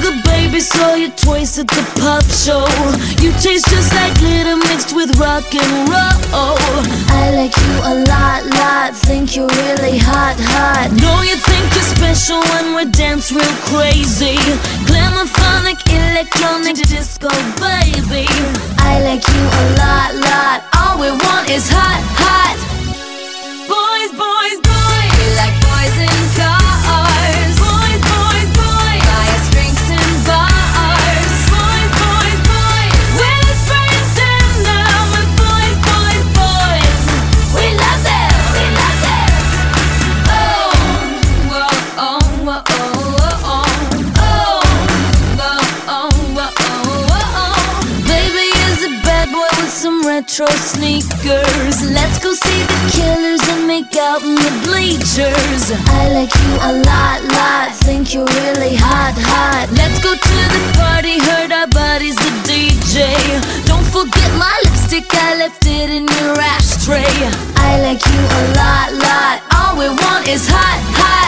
sugar baby, saw your toys at the pop show. You taste just like glitter mixed with rock and roll. I like you a lot, think you're really hot. Know you think you're special when we dance real crazy. Glamophonic, electronic, disco, baby. I like you a lot, all we want is hot. Boys, boys, boys. We like boys in cars. Boys, boys, boys. Buy us drinks in bars. Boys, boys, boys. We're the friends and now we're boys, boys, boys. We love them, we love them. Oh, whoa, oh, whoa, oh, oh, oh, oh, whoa, oh, oh. Baby is a bad boy with some retro sneakers. Let's go see the Killers and make out in the bleachers. I like you a lot, think you're really hot. Let's go to the party, heard our buddy's the DJ. Don't forget my lipstick, I left it in your ashtray. I like you a lot, all we want is hot.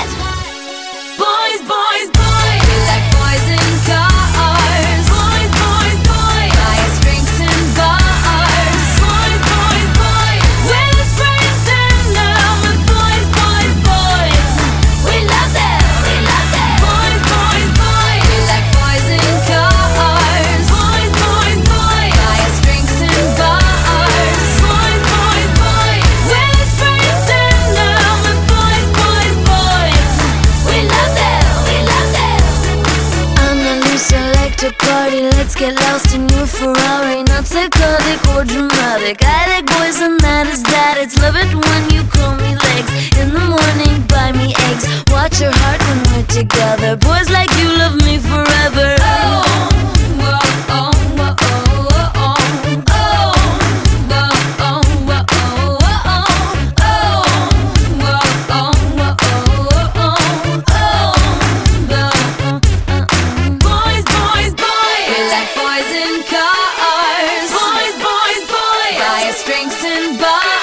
Boys, boys, boys. We like boys in cars. Boys, boys, boys. Buy us drinks in bars. Boys, boys, boys. We're the friends and now we're boys, boys, boys. We love them, we love them. Boys, boys, boys. We like boys in cars. Boys, boys, boys. Buy us drinks in bars. Boys, boys, boys. We're the friends and now we're boys, boys, boys. We love them, we love them. I'm the new selector party. Let's get lost in your Ferrari. Not psychotic or dramatic. I like boys and that is that. It's love it when you call me legs. In the morning, buy me eggs. Watch your heart when we're together. Boys like you love me forever. Oh, whoa, oh, whoa, oh, oh, oh, oh, whoa, oh, whoa, oh, oh, oh, whoa, oh, whoa, oh, oh, Boys, boys, boys. We like boys in cars. Boys, boys, boys. Buy us drinks in bars.